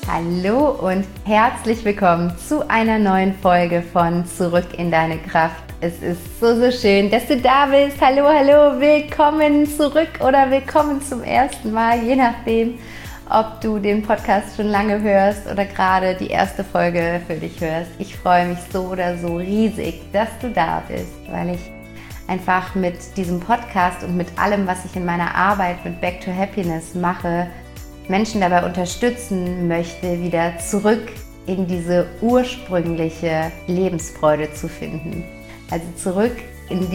Hallo und herzlich willkommen zu einer neuen Folge von Zurück in deine Kraft. Es ist so schön, dass du da bist. Hallo, willkommen zurück oder willkommen zum ersten Mal, je nachdem, ob du den Podcast schon lange hörst oder gerade die erste Folge für dich hörst. Ich freue mich so oder so riesig, dass du da bist, weil ich einfach mit diesem Podcast und mit allem, was ich in meiner Arbeit mit Back to Happiness mache, Menschen dabei unterstützen möchte, wieder zurück in diese ursprüngliche Lebensfreude zu finden. Also zurück in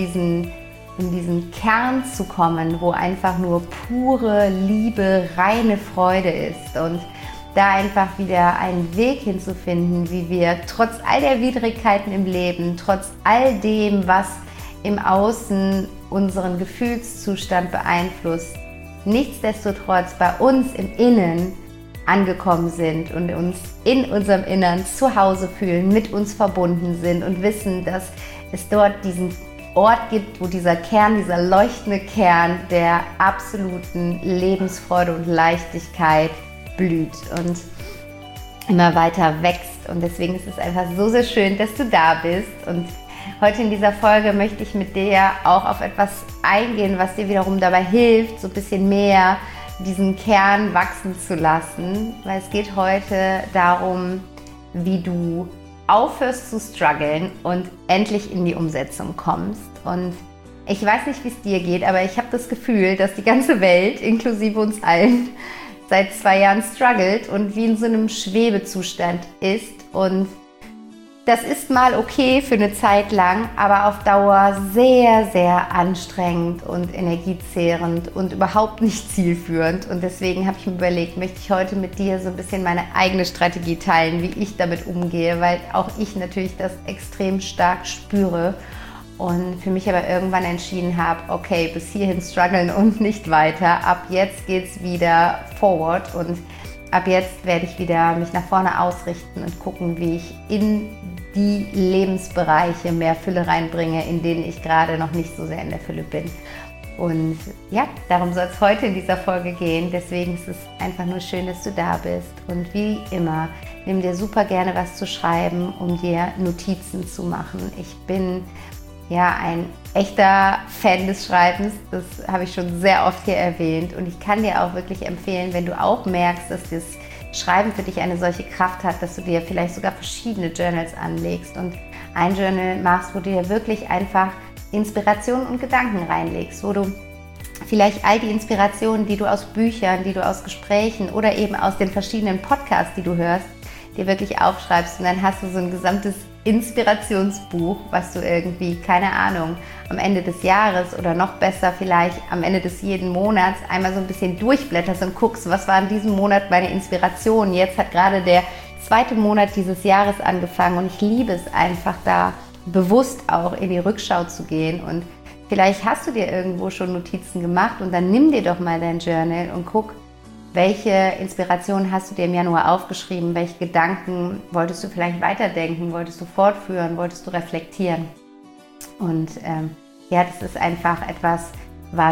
diesen Kern zu kommen, wo einfach nur pure Liebe, reine Freude ist und da einfach wieder einen Weg hinzufinden, wie wir trotz all der Widrigkeiten im Leben, trotz all dem, was im Außen unseren Gefühlszustand beeinflusst, nichtsdestotrotz bei uns im Innen angekommen sind und uns in unserem Innern zu Hause fühlen, mit uns verbunden sind und wissen, dass es dort diesen Ort gibt, wo dieser Kern, dieser leuchtende Kern der absoluten Lebensfreude und Leichtigkeit blüht und immer weiter wächst. Und deswegen ist es einfach so schön, dass du da bist. Und heute in dieser Folge möchte ich mit dir auch auf etwas eingehen, was dir wiederum dabei hilft, so ein bisschen mehr diesen Kern wachsen zu lassen. Weil es geht heute darum, wie du aufhörst zu strugglen und endlich in die Umsetzung kommst. Und ich weiß nicht, wie es dir geht, aber ich habe das Gefühl, dass die ganze Welt, inklusive uns allen, seit 2 Jahren struggelt und wie in so einem Schwebezustand ist. Und das ist mal okay für eine Zeit lang, aber auf Dauer sehr, sehr anstrengend und energiezehrend und überhaupt nicht zielführend. Und deswegen habe ich mir überlegt, möchte ich heute mit dir so ein bisschen meine eigene Strategie teilen, wie ich damit umgehe, weil auch ich natürlich das extrem stark spüre und für mich aber irgendwann entschieden habe, okay, bis hierhin strugglen und nicht weiter. Ab jetzt geht's wieder forward und ab jetzt werde ich wieder mich nach vorne ausrichten und gucken, wie ich in die Lebensbereiche mehr Fülle reinbringe, in denen ich gerade noch nicht so sehr in der Fülle bin. Und ja, darum soll es heute in dieser Folge gehen. Deswegen ist es einfach nur schön, dass du da bist. Und wie immer, nimm dir super gerne was zu schreiben, um dir Notizen zu machen. Ich bin ja ein echter Fan des Schreibens, das habe ich schon sehr oft hier erwähnt. Und ich kann dir auch wirklich empfehlen, wenn du auch merkst, dass das Schreiben für dich eine solche Kraft hat, dass du dir vielleicht sogar verschiedene Journals anlegst und ein Journal machst, wo du dir wirklich einfach Inspirationen und Gedanken reinlegst, wo du vielleicht all die Inspirationen, die du aus Büchern, die du aus Gesprächen oder eben aus den verschiedenen Podcasts, die du hörst, dir wirklich aufschreibst und dann hast du so ein gesamtes Inspirationsbuch, was du irgendwie, keine Ahnung, am Ende des Jahres oder noch besser vielleicht am Ende des jeden Monats einmal so ein bisschen durchblätterst und guckst, was war in diesem Monat meine Inspiration. Jetzt hat gerade der 2. Monat dieses Jahres angefangen und ich liebe es einfach da bewusst auch in die Rückschau zu gehen und vielleicht hast du dir irgendwo schon Notizen gemacht und dann nimm dir doch mal dein Journal und guck, welche Inspirationen hast du dir im Januar aufgeschrieben? Welche Gedanken wolltest du vielleicht weiterdenken? Wolltest du fortführen? Wolltest du reflektieren? Und ja, das ist einfach etwas, was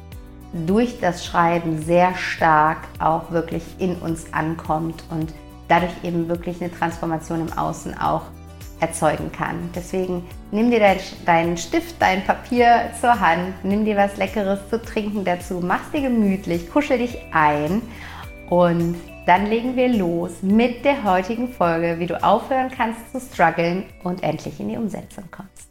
durch das Schreiben sehr stark auch wirklich in uns ankommt und dadurch eben wirklich eine Transformation im Außen auch erzeugen kann. Deswegen nimm dir deinen Stift, dein Papier zur Hand, nimm dir was Leckeres zu trinken dazu, mach's dir gemütlich, kuschel dich ein und dann legen wir los mit der heutigen Folge, wie du aufhören kannst zu strugglen und endlich in die Umsetzung kommst.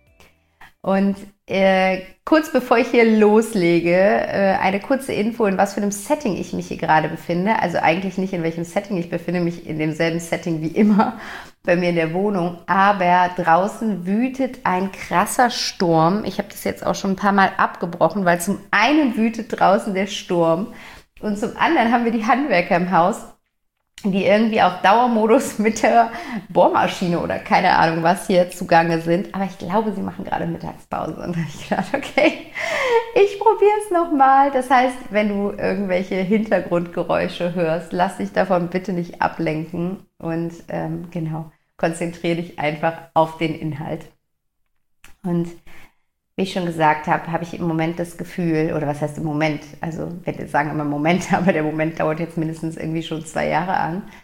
Und kurz bevor ich hier loslege, eine kurze Info, in was für einem Setting ich mich hier gerade befinde. Also eigentlich nicht in welchem Setting, ich befinde mich in demselben Setting wie immer bei mir in der Wohnung. Aber draußen wütet ein krasser Sturm. Ich habe das jetzt auch schon ein paar Mal abgebrochen, weil zum einen wütet draußen der Sturm und zum anderen haben wir die Handwerker im Haus, die irgendwie auf Dauermodus mit der Bohrmaschine oder keine Ahnung was hier zugange sind. Aber ich glaube, sie machen gerade Mittagspause. Und da habe ich gedacht, okay, ich probiere es nochmal. Das heißt, wenn du irgendwelche Hintergrundgeräusche hörst, lass dich davon bitte nicht ablenken. Und genau, konzentriere dich einfach auf den Inhalt. Und wie ich schon gesagt habe, habe ich im Moment das Gefühl, oder was heißt im Moment, also wir sagen immer Moment, aber der Moment dauert jetzt mindestens irgendwie schon 2 Jahre an,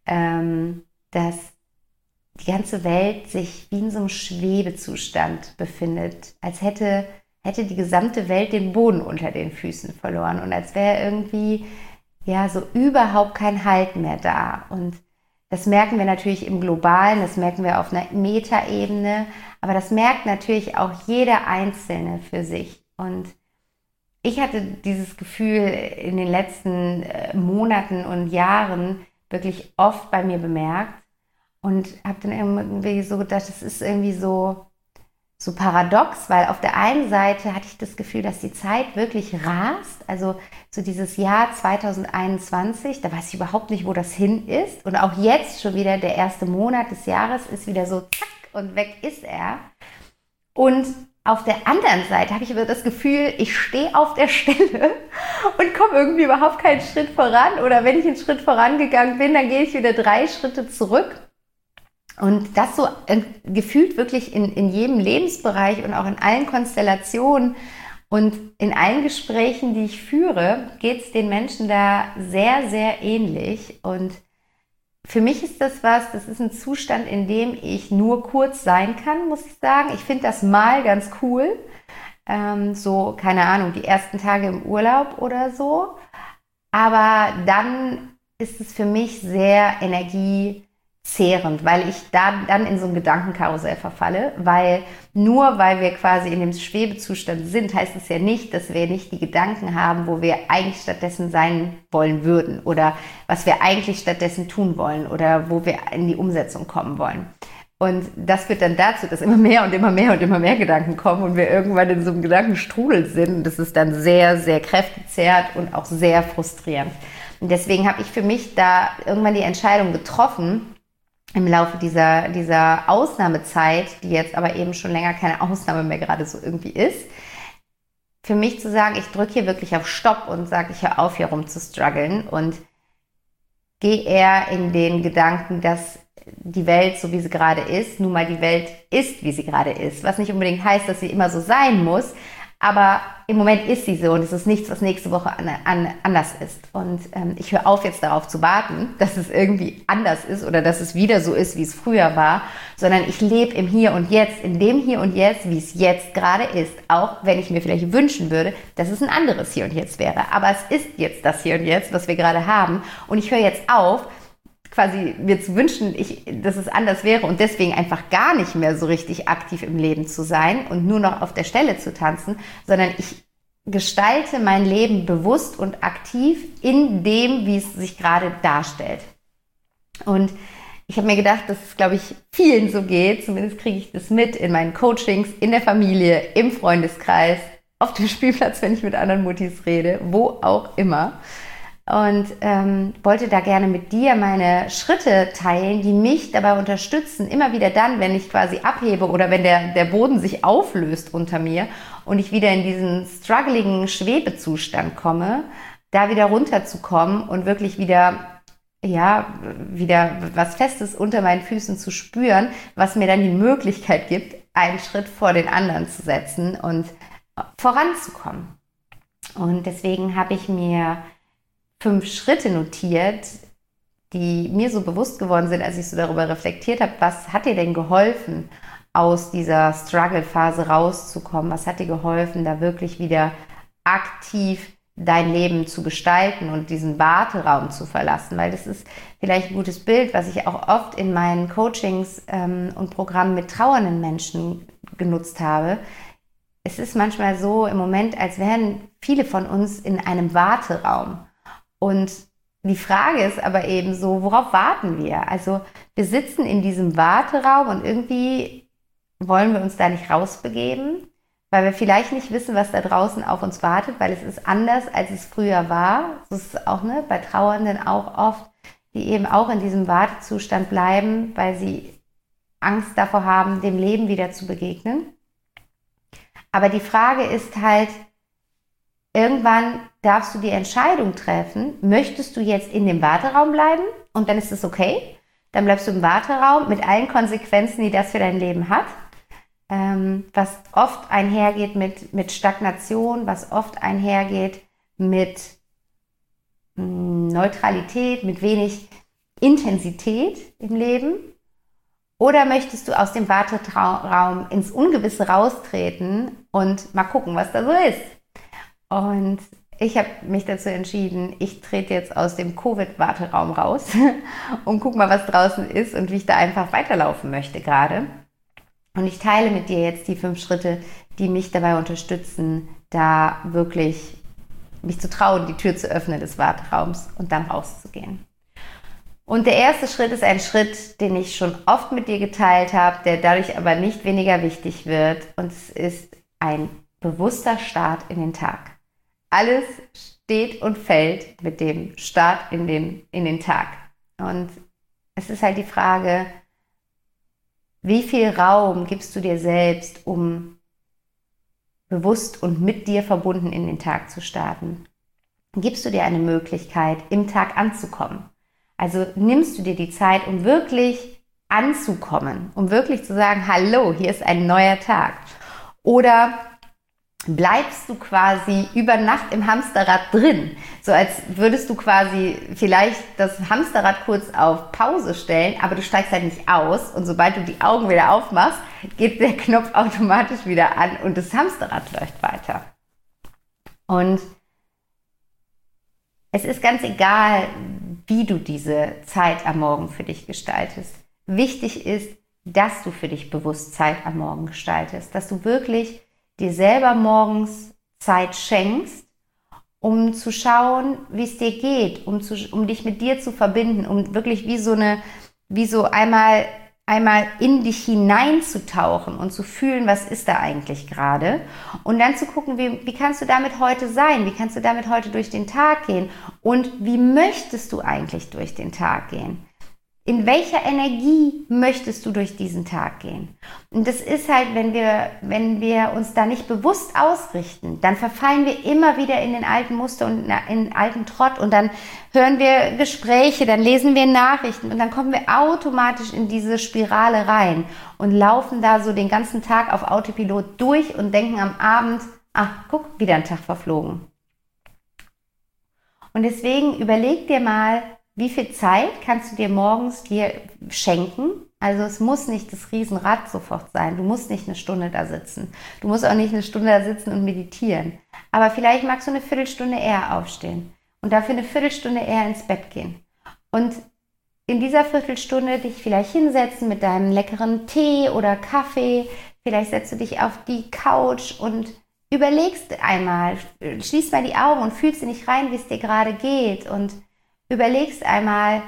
dass die ganze Welt sich wie in so einem Schwebezustand befindet, als hätte die gesamte Welt den Boden unter den Füßen verloren und als wäre irgendwie ja so überhaupt kein Halt mehr da. Und das merken wir natürlich im Globalen, das merken wir auf einer Metaebene, aber das merkt natürlich auch jeder Einzelne für sich. Und ich hatte dieses Gefühl in den letzten Monaten und Jahren wirklich oft bei mir bemerkt und habe dann irgendwie so gedacht, das ist irgendwie so paradox, weil auf der einen Seite hatte ich das Gefühl, dass die Zeit wirklich rast, also so dieses Jahr 2021, da weiß ich überhaupt nicht, wo das hin ist und auch jetzt schon wieder der erste Monat des Jahres ist wieder so zack und weg ist er. Und auf der anderen Seite habe ich aber das Gefühl, ich stehe auf der Stelle und komme irgendwie überhaupt keinen Schritt voran oder wenn ich einen Schritt vorangegangen bin, dann gehe ich wieder 3 Schritte zurück. Und das so gefühlt wirklich in jedem Lebensbereich und auch in allen Konstellationen und in allen Gesprächen, die ich führe, geht es den Menschen da sehr, sehr ähnlich. Und für mich ist das ist ein Zustand, in dem ich nur kurz sein kann, muss ich sagen. Ich finde das mal ganz cool. So, keine Ahnung, die ersten Tage im Urlaub oder so. Aber dann ist es für mich sehr energiezehrend, weil ich dann in so ein Gedankenkarussell verfalle, weil wir quasi in dem Schwebezustand sind, heißt es ja nicht, dass wir nicht die Gedanken haben, wo wir eigentlich stattdessen sein wollen würden oder was wir eigentlich stattdessen tun wollen oder wo wir in die Umsetzung kommen wollen. Und das führt dann dazu, dass immer mehr und immer mehr und immer mehr Gedanken kommen und wir irgendwann in so einem Gedankenstrudel sind. Und das ist dann sehr, sehr kräftezehrend und auch sehr frustrierend. Und deswegen habe ich für mich da irgendwann die Entscheidung getroffen, im Laufe dieser Ausnahmezeit, die jetzt aber eben schon länger keine Ausnahme mehr gerade so irgendwie ist, für mich zu sagen, ich drücke hier wirklich auf Stopp und sage, ich höre auf, hier rum zu strugglen und gehe eher in den Gedanken, dass die Welt, so wie sie gerade ist, nun mal die Welt ist, wie sie gerade ist. Was nicht unbedingt heißt, dass sie immer so sein muss, aber im Moment ist sie so und es ist nichts, was nächste Woche anders ist. Und ich höre auf, jetzt darauf zu warten, dass es irgendwie anders ist oder dass es wieder so ist, wie es früher war, sondern ich lebe im Hier und Jetzt, in dem Hier und Jetzt, wie es jetzt gerade ist. Auch wenn ich mir vielleicht wünschen würde, dass es ein anderes Hier und Jetzt wäre. Aber es ist jetzt das Hier und Jetzt, was wir gerade haben. Und ich höre jetzt auf, quasi mir zu wünschen, dass es anders wäre und deswegen einfach gar nicht mehr so richtig aktiv im Leben zu sein und nur noch auf der Stelle zu tanzen, sondern ich gestalte mein Leben bewusst und aktiv in dem, wie es sich gerade darstellt. Und ich habe mir gedacht, dass es, glaube ich, vielen so geht, zumindest kriege ich das mit in meinen Coachings, in der Familie, im Freundeskreis, auf dem Spielplatz, wenn ich mit anderen Muttis rede, wo auch immer. Und wollte da gerne mit dir meine Schritte teilen, die mich dabei unterstützen, immer wieder dann, wenn ich quasi abhebe oder wenn der Boden sich auflöst unter mir und ich wieder in diesen struggling Schwebezustand komme, da wieder runterzukommen und wirklich wieder was Festes unter meinen Füßen zu spüren, was mir dann die Möglichkeit gibt, einen Schritt vor den anderen zu setzen und voranzukommen. Und deswegen habe ich mir 5 Schritte notiert, die mir so bewusst geworden sind, als ich so darüber reflektiert habe, was hat dir denn geholfen, aus dieser Struggle-Phase rauszukommen? Was hat dir geholfen, da wirklich wieder aktiv dein Leben zu gestalten und diesen Warteraum zu verlassen? Weil das ist vielleicht ein gutes Bild, was ich auch oft in meinen Coachings und Programmen mit trauernden Menschen genutzt habe. Es ist manchmal so im Moment, als wären viele von uns in einem Warteraum. Und die Frage ist aber eben so, worauf warten wir? Also wir sitzen in diesem Warteraum und irgendwie wollen wir uns da nicht rausbegeben, weil wir vielleicht nicht wissen, was da draußen auf uns wartet, weil es ist anders, als es früher war. Das ist auch bei Trauernden auch oft, die eben auch in diesem Wartezustand bleiben, weil sie Angst davor haben, dem Leben wieder zu begegnen. Aber die Frage ist halt, irgendwann darfst du die Entscheidung treffen, möchtest du jetzt in dem Warteraum bleiben und dann ist es okay, dann bleibst du im Warteraum mit allen Konsequenzen, die das für dein Leben hat, was oft einhergeht mit Stagnation, was oft einhergeht mit Neutralität, mit wenig Intensität im Leben? Oder möchtest du aus dem Warteraum ins Ungewisse raustreten und mal gucken, was da so ist? Und ich habe mich dazu entschieden, ich trete jetzt aus dem Covid-Warteraum raus und guck mal, was draußen ist und wie ich da einfach weiterlaufen möchte gerade. Und ich teile mit dir jetzt die 5 Schritte, die mich dabei unterstützen, da wirklich mich zu trauen, die Tür zu öffnen des Warteraums und dann rauszugehen. Und der erste Schritt ist ein Schritt, den ich schon oft mit dir geteilt habe, der dadurch aber nicht weniger wichtig wird. Und es ist ein bewusster Start in den Tag. Alles steht und fällt mit dem Start in den Tag. Und es ist halt die Frage, wie viel Raum gibst du dir selbst, um bewusst und mit dir verbunden in den Tag zu starten? Gibst du dir eine Möglichkeit, im Tag anzukommen? Also nimmst du dir die Zeit, um wirklich anzukommen, um wirklich zu sagen, hallo, hier ist ein neuer Tag? Oder bleibst du quasi über Nacht im Hamsterrad drin, so als würdest du quasi vielleicht das Hamsterrad kurz auf Pause stellen, aber du steigst halt nicht aus und sobald du die Augen wieder aufmachst, geht der Knopf automatisch wieder an und das Hamsterrad läuft weiter. Und es ist ganz egal, wie du diese Zeit am Morgen für dich gestaltest. Wichtig ist, dass du für dich bewusst Zeit am Morgen gestaltest, dass du wirklich dir selber morgens Zeit schenkst, um zu schauen, wie es dir geht, um dich mit dir zu verbinden, um wirklich wie so einmal in dich hineinzutauchen und zu fühlen, was ist da eigentlich gerade und dann zu gucken, wie kannst du damit heute sein, wie kannst du damit heute durch den Tag gehen und wie möchtest du eigentlich durch den Tag gehen? In welcher Energie möchtest du durch diesen Tag gehen? Und das ist halt, wenn wir uns da nicht bewusst ausrichten, dann verfallen wir immer wieder in den alten Muster und in den alten Trott und dann hören wir Gespräche, dann lesen wir Nachrichten und dann kommen wir automatisch in diese Spirale rein und laufen da so den ganzen Tag auf Autopilot durch und denken am Abend, ach, guck, wieder ein Tag verflogen. Und deswegen überleg dir mal, wie viel Zeit kannst du dir morgens schenken? Also es muss nicht das Riesenrad sofort sein. Du musst nicht eine Stunde da sitzen. Du musst auch nicht eine Stunde da sitzen und meditieren. Aber vielleicht magst du eine Viertelstunde eher aufstehen und dafür eine Viertelstunde eher ins Bett gehen. Und in dieser Viertelstunde dich vielleicht hinsetzen mit deinem leckeren Tee oder Kaffee. Vielleicht setzt du dich auf die Couch und überlegst einmal, schließt mal die Augen und fühlst in dich rein, wie es dir gerade geht und überlegst einmal,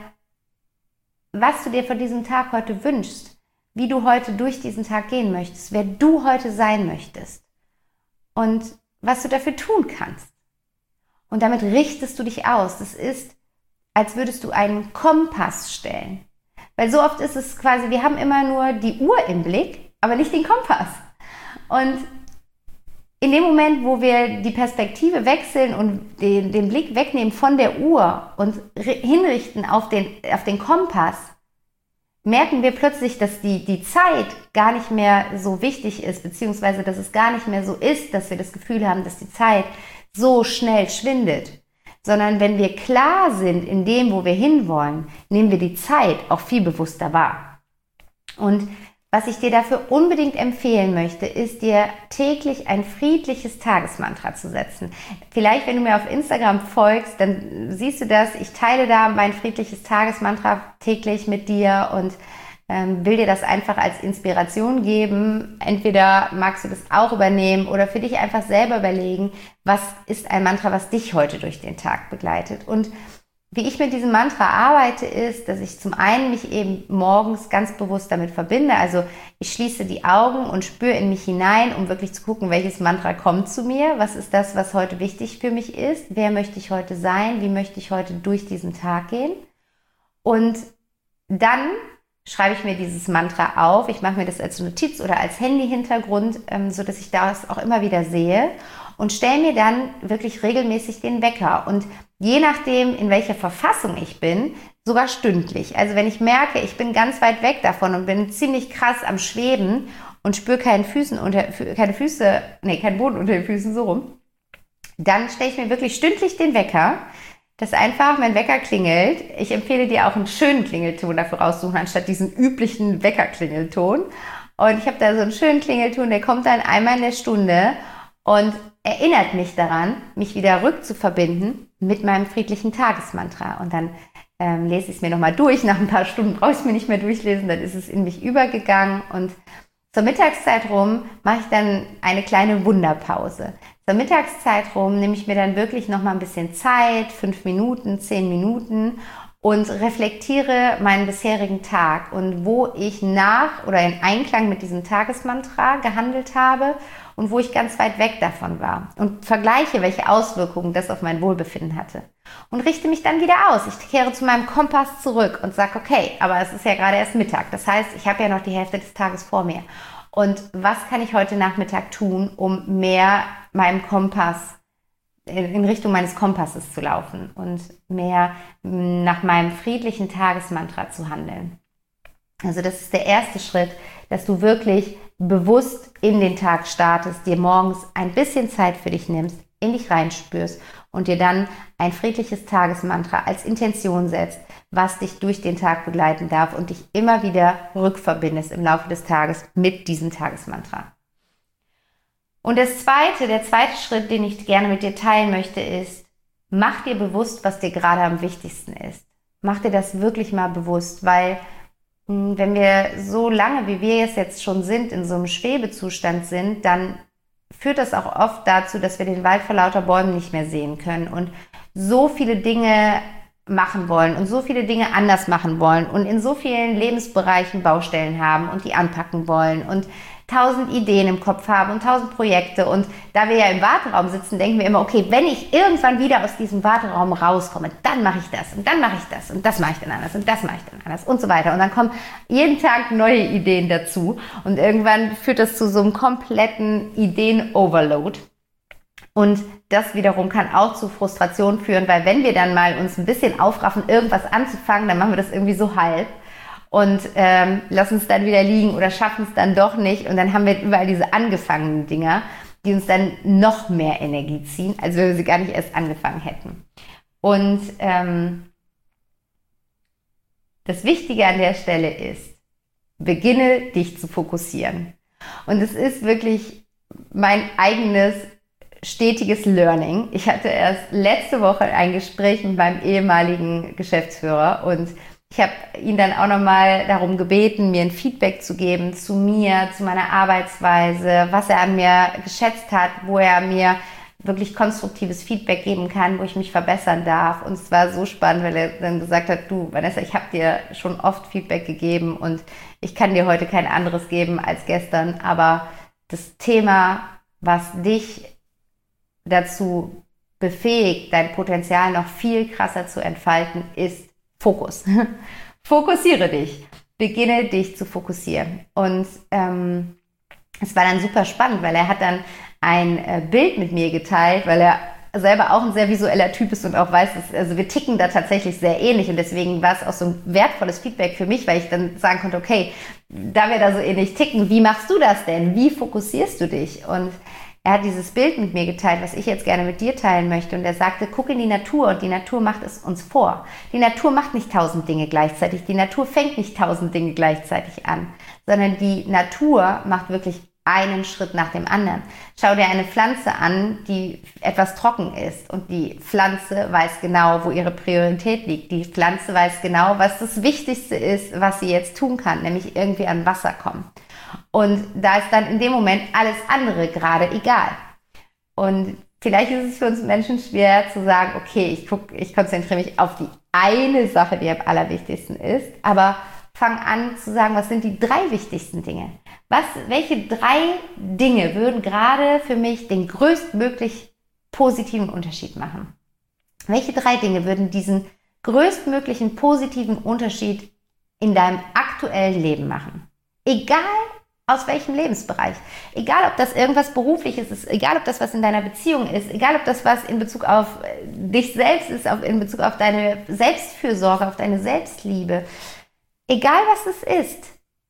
was du dir von diesem Tag heute wünschst, wie du heute durch diesen Tag gehen möchtest, wer du heute sein möchtest und was du dafür tun kannst. Und damit richtest du dich aus. Das ist, als würdest du einen Kompass stellen. Weil so oft ist es quasi, wir haben immer nur die Uhr im Blick, aber nicht den Kompass. Und in dem Moment, wo wir die Perspektive wechseln und den Blick wegnehmen von der Uhr und hinrichten auf den Kompass, merken wir plötzlich, dass die Zeit gar nicht mehr so wichtig ist, beziehungsweise dass es gar nicht mehr so ist, dass wir das Gefühl haben, dass die Zeit so schnell schwindet. Sondern wenn wir klar sind in dem, wo wir hinwollen, nehmen wir die Zeit auch viel bewusster wahr. Und was ich dir dafür unbedingt empfehlen möchte, ist dir täglich ein friedliches Tagesmantra zu setzen. Vielleicht, wenn du mir auf Instagram folgst, dann siehst du das. Ich teile da mein friedliches Tagesmantra täglich mit dir und will dir das einfach als Inspiration geben. Entweder magst du das auch übernehmen oder für dich einfach selber überlegen, was ist ein Mantra, was dich heute durch den Tag begleitet. Und wie ich mit diesem Mantra arbeite, ist, dass ich zum einen mich eben morgens ganz bewusst damit verbinde. Also ich schließe die Augen und spüre in mich hinein, um wirklich zu gucken, welches Mantra kommt zu mir. Was ist das, was heute wichtig für mich ist? Wer möchte ich heute sein? Wie möchte ich heute durch diesen Tag gehen? Und dann schreibe ich mir dieses Mantra auf. Ich mache mir das als Notiz oder als Handy-Hintergrund, sodass ich das auch immer wieder sehe und stelle mir dann wirklich regelmäßig den Wecker. Und je nachdem, in welcher Verfassung ich bin, sogar stündlich. Also wenn ich merke, ich bin ganz weit weg davon und bin ziemlich krass am Schweben und spüre keinen Boden unter den Füßen, so rum, dann stelle ich mir wirklich stündlich den Wecker, dass einfach mein Wecker klingelt. Ich empfehle dir auch einen schönen Klingelton dafür raussuchen, anstatt diesen üblichen Weckerklingelton. Und ich habe da so einen schönen Klingelton, der kommt dann einmal in der Stunde und erinnert mich daran, mich wieder rückzuverbinden mit meinem friedlichen Tagesmantra. Und dann lese ich es mir nochmal durch. Nach ein paar Stunden brauche ich es mir nicht mehr durchlesen, dann ist es in mich übergegangen. Und zur Mittagszeit rum mache ich dann eine kleine Wunderpause. Zur Mittagszeit rum nehme ich mir dann wirklich nochmal ein bisschen Zeit, 5 Minuten, 10 Minuten, und reflektiere meinen bisherigen Tag und wo ich nach oder in Einklang mit diesem Tagesmantra gehandelt habe und wo ich ganz weit weg davon war und vergleiche, welche Auswirkungen das auf mein Wohlbefinden hatte und richte mich dann wieder aus. Ich kehre zu meinem Kompass zurück und sage, okay, aber es ist ja gerade erst Mittag, das heißt, ich habe ja noch die Hälfte des Tages vor mir. Und was kann ich heute Nachmittag tun, um mehr meinem Kompass in Richtung meines Kompasses zu laufen und mehr nach meinem friedlichen Tagesmantra zu handeln. Also das ist der erste Schritt, dass du wirklich bewusst in den Tag startest, dir morgens ein bisschen Zeit für dich nimmst, in dich reinspürst und dir dann ein friedliches Tagesmantra als Intention setzt, was dich durch den Tag begleiten darf und dich immer wieder rückverbindest im Laufe des Tages mit diesem Tagesmantra. Und der zweite Schritt, den ich gerne mit dir teilen möchte, ist, mach dir bewusst, was dir gerade am wichtigsten ist. Mach dir das wirklich mal bewusst, weil wenn wir so lange, wie wir es jetzt schon sind, in so einem Schwebezustand sind, dann führt das auch oft dazu, dass wir den Wald vor lauter Bäumen nicht mehr sehen können und so viele Dinge machen wollen und so viele Dinge anders machen wollen und in so vielen Lebensbereichen Baustellen haben und die anpacken wollen und 1000 Ideen im Kopf haben und 1000 Projekte. Und da wir ja im Warteraum sitzen, denken wir immer, okay, wenn ich irgendwann wieder aus diesem Warteraum rauskomme, dann mache ich das und dann mache ich das und das mache ich dann anders und das mache ich dann anders und so weiter. Und dann kommen jeden Tag neue Ideen dazu und irgendwann führt das zu so einem kompletten Ideen-Overload. Und das wiederum kann auch zu Frustration führen, weil wenn wir dann mal uns ein bisschen aufraffen, irgendwas anzufangen, dann machen wir das irgendwie so halb. Und lassen es dann wieder liegen oder schaffen es dann doch nicht. Und dann haben wir überall diese angefangenen Dinger, die uns dann noch mehr Energie ziehen, als wenn wir sie gar nicht erst angefangen hätten. Und das Wichtige an der Stelle ist, beginne dich zu fokussieren. Und es ist wirklich mein eigenes stetiges Learning. Ich hatte erst letzte Woche ein Gespräch mit meinem ehemaligen Geschäftsführer und ich habe ihn dann auch nochmal darum gebeten, mir ein Feedback zu geben zu mir, zu meiner Arbeitsweise, was er an mir geschätzt hat, wo er mir wirklich konstruktives Feedback geben kann, wo ich mich verbessern darf. Und es war so spannend, weil er dann gesagt hat, du Vanessa, ich habe dir schon oft Feedback gegeben und ich kann dir heute kein anderes geben als gestern, aber das Thema, was dich dazu befähigt, dein Potenzial noch viel krasser zu entfalten, ist Fokus. Fokussiere dich. Beginne dich zu fokussieren. Und es war dann super spannend, weil er hat dann ein Bild mit mir geteilt, weil er selber auch ein sehr visueller Typ ist und auch weiß, dass, also wir ticken da tatsächlich sehr ähnlich und deswegen war es auch so ein wertvolles Feedback für mich, weil ich dann sagen konnte, okay, da wir da so ähnlich ticken, wie machst du das denn? Wie fokussierst du dich? Und er hat dieses Bild mit mir geteilt, was ich jetzt gerne mit dir teilen möchte. Und er sagte, guck in die Natur und die Natur macht es uns vor. Die Natur macht nicht 1000 Dinge gleichzeitig. Die Natur fängt nicht 1000 Dinge gleichzeitig an, sondern die Natur macht wirklich einen Schritt nach dem anderen. Schau dir eine Pflanze an, die etwas trocken ist und die Pflanze weiß genau, wo ihre Priorität liegt. Die Pflanze weiß genau, was das Wichtigste ist, was sie jetzt tun kann, nämlich irgendwie an Wasser kommen. Und da ist dann in dem Moment alles andere gerade egal. Und vielleicht ist es für uns Menschen schwer zu sagen, okay, ich konzentriere mich auf die eine Sache, die am allerwichtigsten ist, aber fang an zu sagen, was sind die 3 wichtigsten Dinge? Welche 3 Dinge würden gerade für mich den größtmöglich positiven Unterschied machen? Welche 3 Dinge würden diesen größtmöglichen positiven Unterschied in deinem aktuellen Leben machen? Egal aus welchem Lebensbereich. Egal, ob das irgendwas Berufliches ist, egal, ob das was in deiner Beziehung ist, egal, ob das was in Bezug auf dich selbst ist, in Bezug auf deine Selbstfürsorge, auf deine Selbstliebe. Egal, was es ist.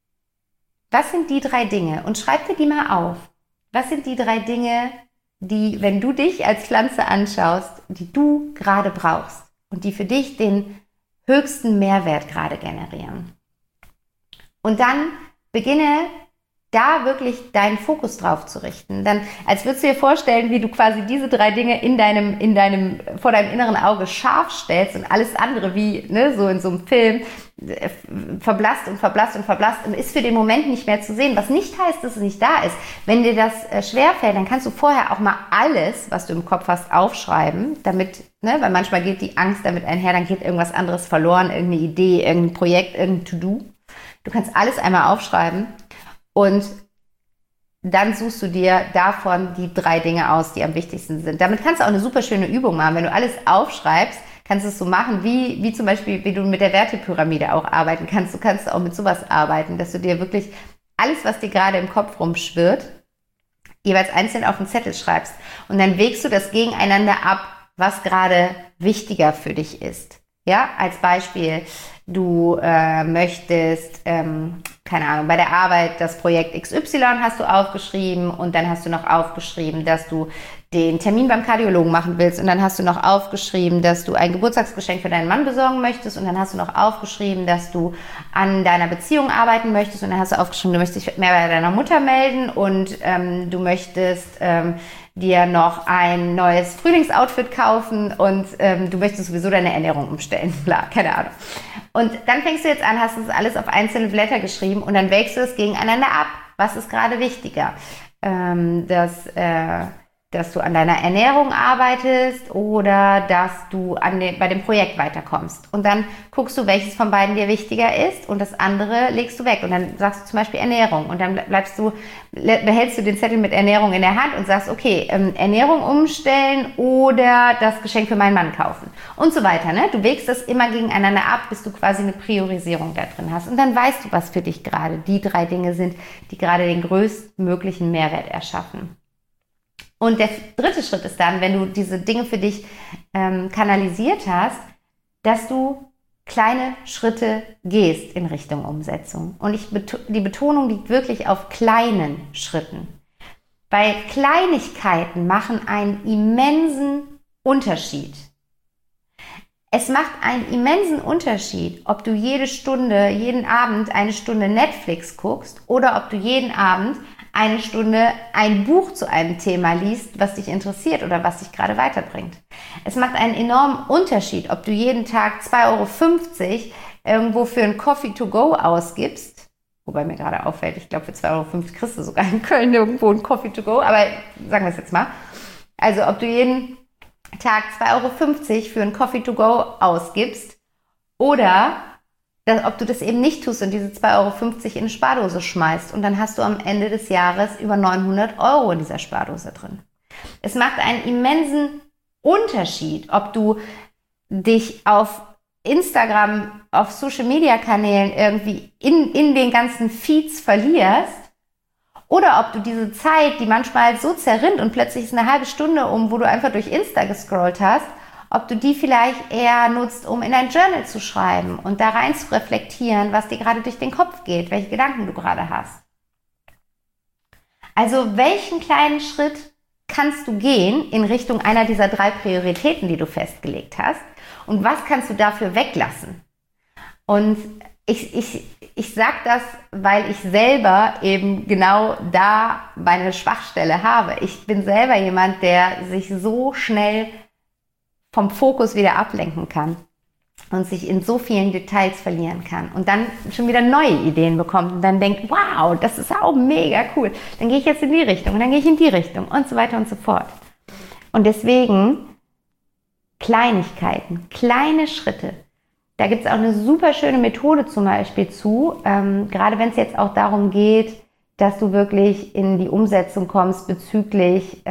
Was sind die 3 Dinge? Und schreib dir die mal auf. Was sind die 3 Dinge, die, wenn du dich als Pflanze anschaust, die du gerade brauchst? und die für dich den höchsten Mehrwert gerade generieren. Und dann beginne da wirklich deinen Fokus drauf zu richten. Dann, als würdest du dir vorstellen, wie du quasi diese 3 Dinge vor deinem inneren Auge scharf stellst und alles andere wie, so in so einem Film, verblasst und ist für den Moment nicht mehr zu sehen. Was nicht heißt, dass es nicht da ist. Wenn dir das schwerfällt, dann kannst du vorher auch mal alles, was du im Kopf hast, aufschreiben, damit, weil manchmal geht die Angst damit einher, dann geht irgendwas anderes verloren, irgendeine Idee, irgendein Projekt, irgendein To-Do. Du kannst alles einmal aufschreiben und dann suchst du dir davon die 3 Dinge aus, die am wichtigsten sind. Damit kannst du auch eine super schöne Übung machen. Wenn du alles aufschreibst, kannst du es so machen, wie zum Beispiel, wie du mit der Wertepyramide auch arbeiten kannst. Du kannst auch mit sowas arbeiten, dass du dir wirklich alles, was dir gerade im Kopf rumschwirrt, jeweils einzeln auf den Zettel schreibst. Und dann wägst du das gegeneinander ab, was gerade wichtiger für dich ist. Ja, als Beispiel, du möchtest, keine Ahnung, bei der Arbeit das Projekt XY hast du aufgeschrieben und dann hast du noch aufgeschrieben, dass du den Termin beim Kardiologen machen willst und dann hast du noch aufgeschrieben, dass du ein Geburtstagsgeschenk für deinen Mann besorgen möchtest und dann hast du noch aufgeschrieben, dass du an deiner Beziehung arbeiten möchtest und dann hast du aufgeschrieben, du möchtest dich mehr bei deiner Mutter melden und du möchtest dir noch ein neues Frühlingsoutfit kaufen und du möchtest sowieso deine Ernährung umstellen. Klar, keine Ahnung. Und dann fängst du jetzt an, hast das alles auf einzelne Blätter geschrieben und dann wägst du es gegeneinander ab. Was ist gerade wichtiger? Dass du an deiner Ernährung arbeitest oder dass du bei dem Projekt weiterkommst. Und dann guckst du, welches von beiden dir wichtiger ist und das andere legst du weg. Und dann sagst du zum Beispiel Ernährung und dann behältst du den Zettel mit Ernährung in der Hand und sagst, okay, Ernährung umstellen oder das Geschenk für meinen Mann kaufen und so weiter. Ne? Du wägst das immer gegeneinander ab, bis du quasi eine Priorisierung da drin hast. Und dann weißt du, was für dich gerade die 3 Dinge sind, die gerade den größtmöglichen Mehrwert erschaffen. Und der 3. Schritt ist dann, wenn du diese Dinge für dich kanalisiert hast, dass du kleine Schritte gehst in Richtung Umsetzung. Und die Betonung liegt wirklich auf kleinen Schritten. Weil Kleinigkeiten machen einen immensen Unterschied. Es macht einen immensen Unterschied, ob du jeden Abend eine Stunde Netflix guckst oder ob du jeden Abend eine Stunde ein Buch zu einem Thema liest, was dich interessiert oder was dich gerade weiterbringt. Es macht einen enormen Unterschied, ob du jeden Tag 2,50 € irgendwo für ein Coffee to go ausgibst, wobei mir gerade auffällt, ich glaube für 2,50 € kriegst du sogar in Köln irgendwo ein Coffee to go, aber sagen wir es jetzt mal. Also ob du jeden Tag 2,50 € für ein Coffee to go ausgibst oder ob du das eben nicht tust und diese 2,50 € in eine Spardose schmeißt und dann hast du am Ende des Jahres über 900 € in dieser Spardose drin. Es macht einen immensen Unterschied, ob du dich auf Instagram, auf Social-Media-Kanälen irgendwie in den ganzen Feeds verlierst oder ob du diese Zeit, die manchmal so zerrinnt und plötzlich ist eine halbe Stunde wo du einfach durch Insta gescrollt hast, ob du die vielleicht eher nutzt, um in ein Journal zu schreiben und da rein zu reflektieren, was dir gerade durch den Kopf geht, welche Gedanken du gerade hast. Also welchen kleinen Schritt kannst du gehen in Richtung einer dieser 3 Prioritäten, die du festgelegt hast und was kannst du dafür weglassen? Und ich sage das, weil ich selber eben genau da meine Schwachstelle habe. Ich bin selber jemand, der sich so schnell vom Fokus wieder ablenken kann und sich in so vielen Details verlieren kann und dann schon wieder neue Ideen bekommt und dann denkt, wow, das ist auch mega cool. Dann gehe ich jetzt in die Richtung und dann gehe ich in die Richtung und so weiter und so fort. Und deswegen Kleinigkeiten, kleine Schritte. Da gibt es auch eine super schöne Methode zum Beispiel zu, gerade wenn es jetzt auch darum geht, dass du wirklich in die Umsetzung kommst bezüglich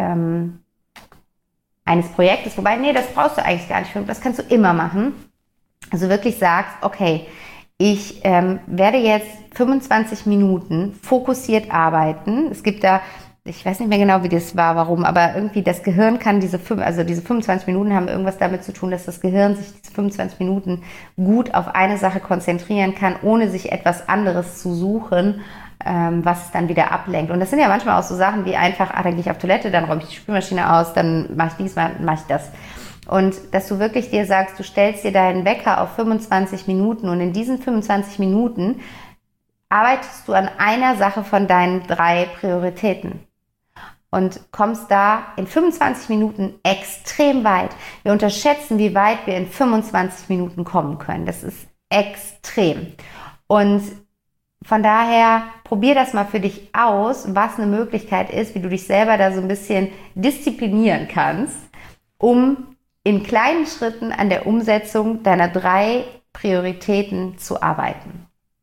eines Projektes, wobei, nee, das brauchst du eigentlich gar nicht, das kannst du immer machen. Also wirklich sagst, okay, ich werde jetzt 25 Minuten fokussiert arbeiten. Es gibt da, ich weiß nicht mehr genau, wie das war, warum, aber irgendwie das Gehirn kann diese 25 Minuten haben irgendwas damit zu tun, dass das Gehirn sich diese 25 Minuten gut auf eine Sache konzentrieren kann, ohne sich etwas anderes zu suchen, was es dann wieder ablenkt. Und das sind ja manchmal auch so Sachen wie einfach, dann gehe ich auf Toilette, dann räume ich die Spülmaschine aus, dann mache ich dies, dann mache ich das. Und dass du wirklich dir sagst, du stellst dir deinen Wecker auf 25 Minuten und in diesen 25 Minuten arbeitest du an einer Sache von deinen 3 Prioritäten und kommst da in 25 Minuten extrem weit. Wir unterschätzen, wie weit wir in 25 Minuten kommen können. Das ist extrem. Und von daher probier das mal für dich aus, was eine Möglichkeit ist, wie du dich selber da so ein bisschen disziplinieren kannst, um in kleinen Schritten an der Umsetzung deiner 3 Prioritäten zu arbeiten.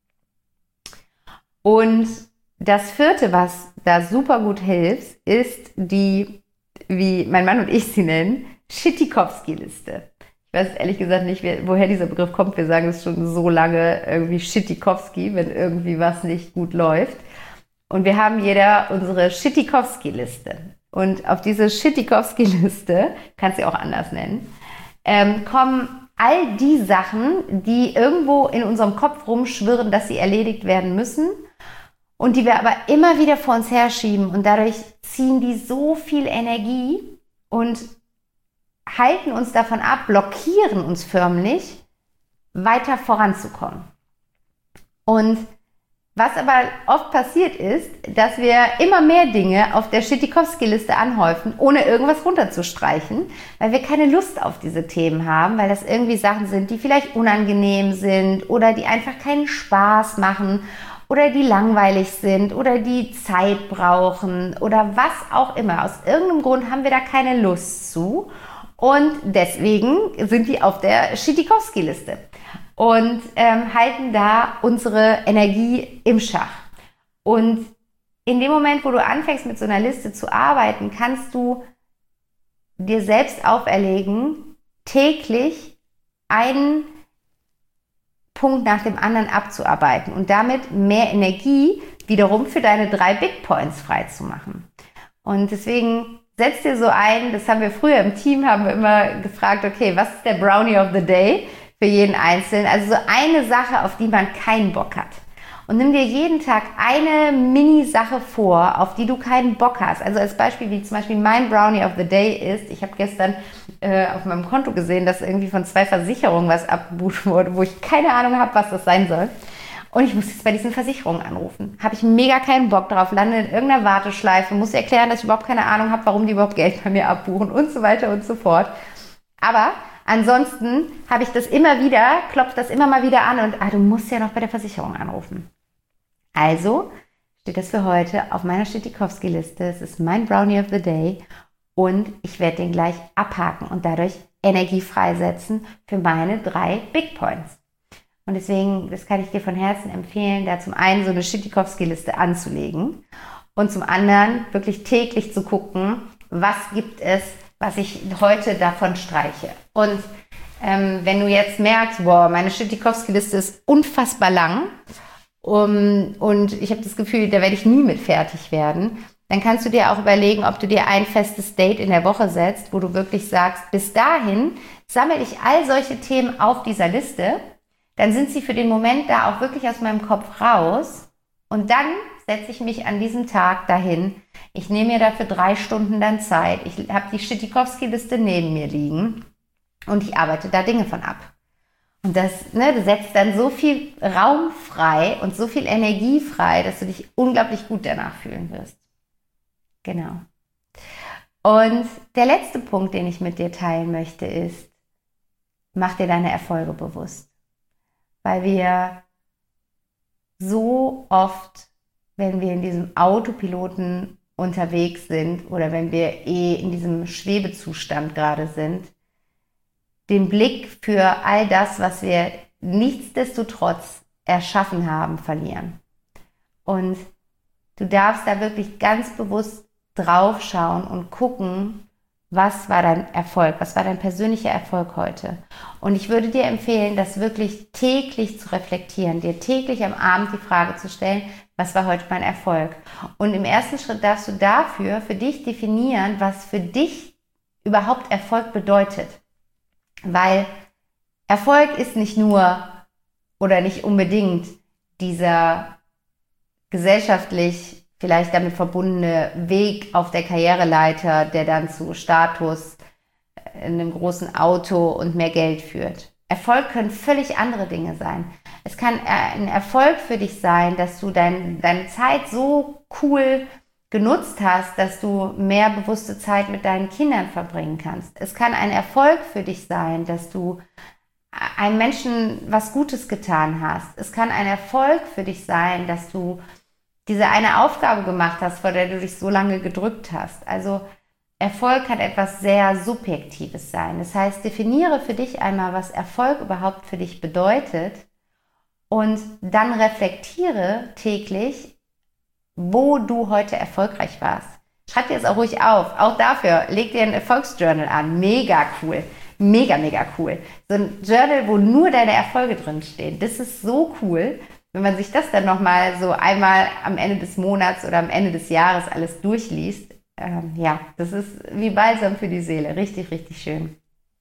Und das 4., was da super gut hilft, ist die, wie mein Mann und ich sie nennen, Schitikowski-Liste. Ich weiß ehrlich gesagt nicht, woher dieser Begriff kommt. Wir sagen es schon so lange irgendwie Schitikowski, wenn irgendwie was nicht gut läuft. Und wir haben jeder unsere Schitikowski-Liste. Und auf diese Schitikowski-Liste, kannst du auch anders nennen, kommen all die Sachen, die irgendwo in unserem Kopf rumschwirren, dass sie erledigt werden müssen und die wir aber immer wieder vor uns herschieben. Und dadurch ziehen die so viel Energie und halten uns davon ab, blockieren uns förmlich, weiter voranzukommen. Und was aber oft passiert ist, dass wir immer mehr Dinge auf der Schitikowski-Liste anhäufen, ohne irgendwas runterzustreichen, weil wir keine Lust auf diese Themen haben, weil das irgendwie Sachen sind, die vielleicht unangenehm sind oder die einfach keinen Spaß machen oder die langweilig sind oder die Zeit brauchen oder was auch immer. Aus irgendeinem Grund haben wir da keine Lust zu. Und deswegen sind die auf der Schitikowski-Liste und halten da unsere Energie im Schach. Und in dem Moment, wo du anfängst mit so einer Liste zu arbeiten, kannst du dir selbst auferlegen, täglich einen Punkt nach dem anderen abzuarbeiten und damit mehr Energie wiederum für deine 3 Big Points freizumachen. Und deswegen setz dir so ein, das haben wir früher im Team, haben wir immer gefragt, okay, was ist der Brownie of the Day für jeden Einzelnen? Also so eine Sache, auf die man keinen Bock hat. Und nimm dir jeden Tag eine Mini-Sache vor, auf die du keinen Bock hast. Also als Beispiel, wie zum Beispiel mein Brownie of the Day ist, ich habe gestern auf meinem Konto gesehen, dass irgendwie von 2 Versicherungen was abgebucht wurde, wo ich keine Ahnung habe, was das sein soll. Und ich muss jetzt bei diesen Versicherungen anrufen. Habe ich mega keinen Bock drauf, lande in irgendeiner Warteschleife, muss erklären, dass ich überhaupt keine Ahnung habe, warum die überhaupt Geld bei mir abbuchen und so weiter und so fort. Aber ansonsten habe ich das immer wieder, klopft das immer mal wieder an und du musst ja noch bei der Versicherung anrufen. Also steht das für heute auf meiner Schitikowski-Liste. Es ist mein Brownie of the Day und ich werde den gleich abhaken und dadurch Energie freisetzen für meine 3 Big Points. Und deswegen, das kann ich dir von Herzen empfehlen, da zum einen so eine Schitikowski-Liste anzulegen und zum anderen wirklich täglich zu gucken, was gibt es, was ich heute davon streiche. Und wenn du jetzt merkst, boah, meine Schitikowski-Liste ist unfassbar lang und ich habe das Gefühl, da werde ich nie mit fertig werden, dann kannst du dir auch überlegen, ob du dir ein festes Date in der Woche setzt, wo du wirklich sagst, bis dahin sammle ich all solche Themen auf dieser Liste. Dann sind sie für den Moment da auch wirklich aus meinem Kopf raus und dann setze ich mich an diesem Tag dahin. Ich nehme mir dafür 3 Stunden dann Zeit. Ich habe die Schitikowski-Liste neben mir liegen und ich arbeite da Dinge von ab. Und das setzt dann so viel Raum frei und so viel Energie frei, dass du dich unglaublich gut danach fühlen wirst. Genau. Und der letzte Punkt, den ich mit dir teilen möchte, ist, mach dir deine Erfolge bewusst. Weil wir so oft, wenn wir in diesem Autopiloten unterwegs sind oder wenn wir in diesem Schwebezustand gerade sind, den Blick für all das, was wir nichtsdestotrotz erschaffen haben, verlieren. Und du darfst da wirklich ganz bewusst drauf schauen und gucken, was war dein Erfolg, was war dein persönlicher Erfolg heute. Und ich würde dir empfehlen, das wirklich täglich zu reflektieren, dir täglich am Abend die Frage zu stellen, was war heute mein Erfolg? Und im ersten Schritt darfst du dafür für dich definieren, was für dich überhaupt Erfolg bedeutet. Weil Erfolg ist nicht nur oder nicht unbedingt dieser gesellschaftlich vielleicht damit verbundene Weg auf der Karriereleiter, der dann zu Status, in einem großen Auto und mehr Geld führt. Erfolg können völlig andere Dinge sein. Es kann ein Erfolg für dich sein, dass du deine Zeit so cool genutzt hast, dass du mehr bewusste Zeit mit deinen Kindern verbringen kannst. Es kann ein Erfolg für dich sein, dass du einem Menschen was Gutes getan hast. Es kann ein Erfolg für dich sein, dass du diese eine Aufgabe gemacht hast, vor der du dich so lange gedrückt hast. Also Erfolg kann etwas sehr Subjektives sein. Das heißt, definiere für dich einmal, was Erfolg überhaupt für dich bedeutet und dann reflektiere täglich, wo du heute erfolgreich warst. Schreib dir das auch ruhig auf. Auch dafür, leg dir ein Erfolgsjournal an. Mega cool. Mega, mega cool. So ein Journal, wo nur deine Erfolge drinstehen. Das ist so cool, wenn man sich das dann nochmal so einmal am Ende des Monats oder am Ende des Jahres alles durchliest. Ja, das ist wie Balsam für die Seele. Richtig, richtig schön.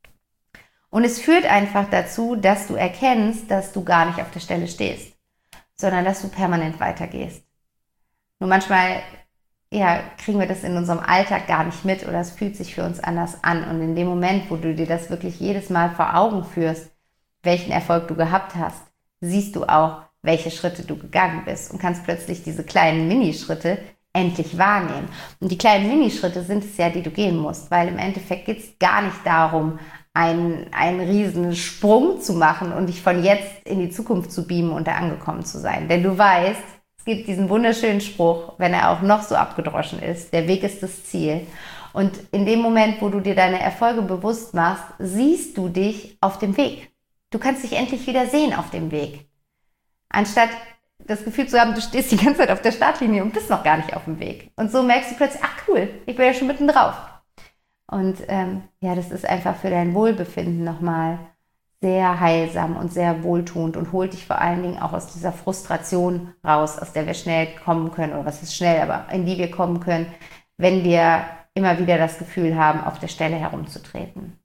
Und es führt einfach dazu, dass du erkennst, dass du gar nicht auf der Stelle stehst, sondern dass du permanent weitergehst. Nur manchmal kriegen wir das in unserem Alltag gar nicht mit oder es fühlt sich für uns anders an. Und in dem Moment, wo du dir das wirklich jedes Mal vor Augen führst, welchen Erfolg du gehabt hast, siehst du auch, welche Schritte du gegangen bist und kannst plötzlich diese kleinen Minischritte endlich wahrnehmen. Und die kleinen Minischritte sind es ja, die du gehen musst, weil im Endeffekt geht es gar nicht darum, einen riesen Sprung zu machen und dich von jetzt in die Zukunft zu beamen und da angekommen zu sein. Denn du weißt, es gibt diesen wunderschönen Spruch, wenn er auch noch so abgedroschen ist, der Weg ist das Ziel. Und in dem Moment, wo du dir deine Erfolge bewusst machst, siehst du dich auf dem Weg. Du kannst dich endlich wieder sehen auf dem Weg. Anstatt das Gefühl zu haben, du stehst die ganze Zeit auf der Startlinie und bist noch gar nicht auf dem Weg. Und so merkst du plötzlich, ach cool, ich bin ja schon mitten drauf. Und das ist einfach für dein Wohlbefinden nochmal sehr heilsam und sehr wohltuend und holt dich vor allen Dingen auch aus dieser Frustration raus, aus der wir schnell kommen können, oder was ist schnell, aber in die wir kommen können, wenn wir immer wieder das Gefühl haben, auf der Stelle herumzutreten.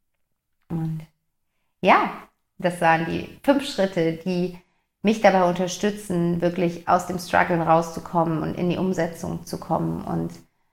Und ja, das waren die 5 Schritte, die mich dabei unterstützen, wirklich aus dem Struggeln rauszukommen und in die Umsetzung zu kommen und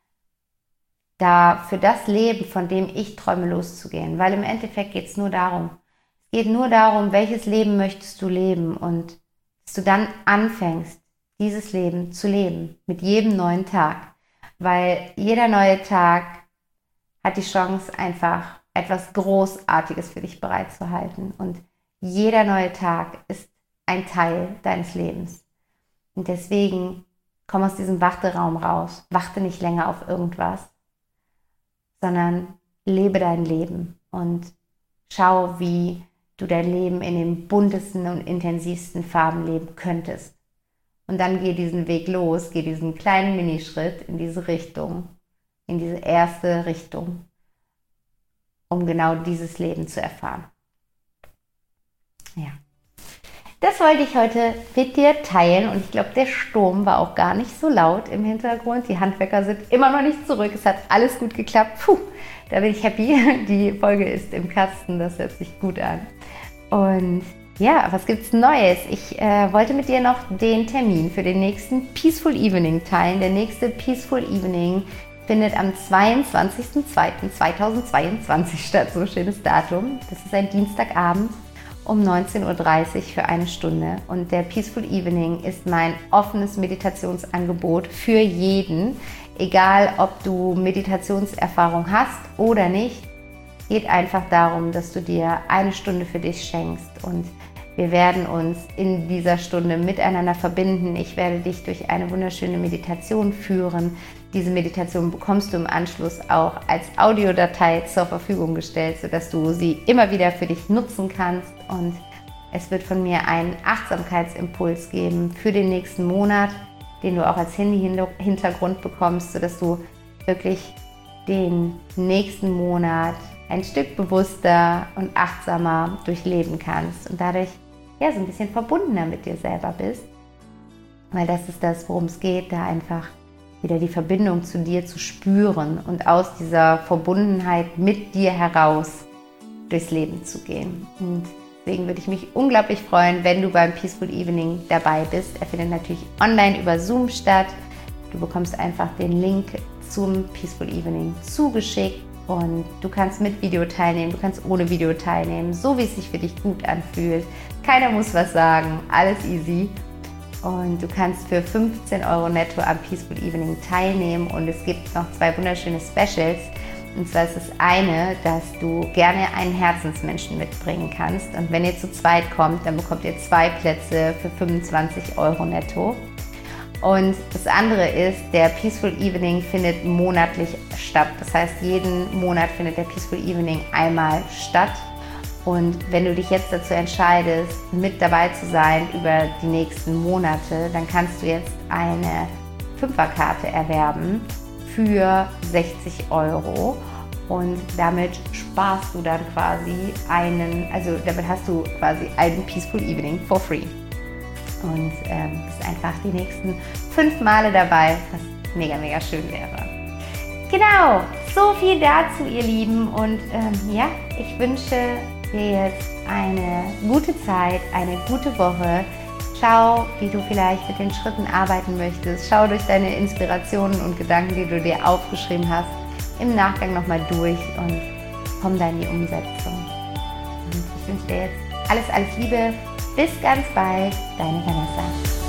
da für das Leben, von dem ich träume, loszugehen. Weil im Endeffekt geht es nur darum. Es geht nur darum, welches Leben möchtest du leben und dass du dann anfängst, dieses Leben zu leben mit jedem neuen Tag. Weil jeder neue Tag hat die Chance, einfach etwas Großartiges für dich bereitzuhalten. Und jeder neue Tag ist ein Teil deines Lebens. Und deswegen komm aus diesem Warteraum raus. Warte nicht länger auf irgendwas, sondern lebe dein Leben und schau, wie du dein Leben in den buntesten und intensivsten Farben leben könntest. Und dann geh diesen Weg los, geh diesen kleinen Minischritt in diese Richtung, in diese erste Richtung, um genau dieses Leben zu erfahren. Ja. Das wollte ich heute mit dir teilen und ich glaube, der Sturm war auch gar nicht so laut im Hintergrund. Die Handwerker sind immer noch nicht zurück. Es hat alles gut geklappt. Puh, da bin ich happy. Die Folge ist im Kasten, das hört sich gut an. Und ja, was gibt's Neues? Ich wollte mit dir noch den Termin für den nächsten Peaceful Evening teilen. Der nächste Peaceful Evening findet am 22.02.2022 statt. So schönes Datum. Das ist ein Dienstagabend um 19.30 Uhr für eine Stunde. Und der Peaceful Evening ist mein offenes Meditationsangebot für jeden. Egal, ob du Meditationserfahrung hast oder nicht, geht einfach darum, dass du dir eine Stunde für dich schenkst. Und wir werden uns in dieser Stunde miteinander verbinden. Ich werde dich durch eine wunderschöne Meditation führen. Diese Meditation bekommst du im Anschluss auch als Audiodatei zur Verfügung gestellt, sodass du sie immer wieder für dich nutzen kannst. Und es wird von mir einen Achtsamkeitsimpuls geben für den nächsten Monat, den du auch als Handy-Hintergrund bekommst, sodass du wirklich den nächsten Monat ein Stück bewusster und achtsamer durchleben kannst und dadurch so ein bisschen verbundener mit dir selber bist. Weil das ist das, worum es geht, da einfach wieder die Verbindung zu dir zu spüren und aus dieser Verbundenheit mit dir heraus durchs Leben zu gehen. Und deswegen würde ich mich unglaublich freuen, wenn du beim Peaceful Evening dabei bist. Er findet natürlich online über Zoom statt. Du bekommst einfach den Link zum Peaceful Evening zugeschickt Und du kannst mit Video teilnehmen, du kannst ohne Video teilnehmen, so wie es sich für dich gut anfühlt. Keiner muss was sagen, alles easy. Und du kannst für 15 € netto am Peaceful Evening teilnehmen und es gibt noch 2 wunderschöne Specials. Und zwar ist das eine, dass du gerne einen Herzensmenschen mitbringen kannst. Und wenn ihr zu zweit kommt, dann bekommt ihr 2 Plätze für 25 € netto. Und das andere ist, der Peaceful Evening findet monatlich statt. Das heißt, jeden Monat findet der Peaceful Evening einmal statt. Und wenn du dich jetzt dazu entscheidest, mit dabei zu sein über die nächsten Monate, dann kannst du jetzt eine 5er-Karte erwerben für 60 € und damit sparst du dann quasi damit hast du quasi einen Peaceful Evening for free. Und bist einfach die nächsten 5 Male dabei, was mega, mega schön wäre. Genau, so viel dazu, ihr Lieben. Und ich wünsche dir jetzt eine gute Zeit, eine gute Woche. Schau, wie du vielleicht mit den Schritten arbeiten möchtest. Schau durch deine Inspirationen und Gedanken, die du dir aufgeschrieben hast, im Nachgang nochmal durch und komm da in die Umsetzung. Und ich wünsche dir jetzt alles, alles Liebe. Bis ganz bald, deine Vanessa.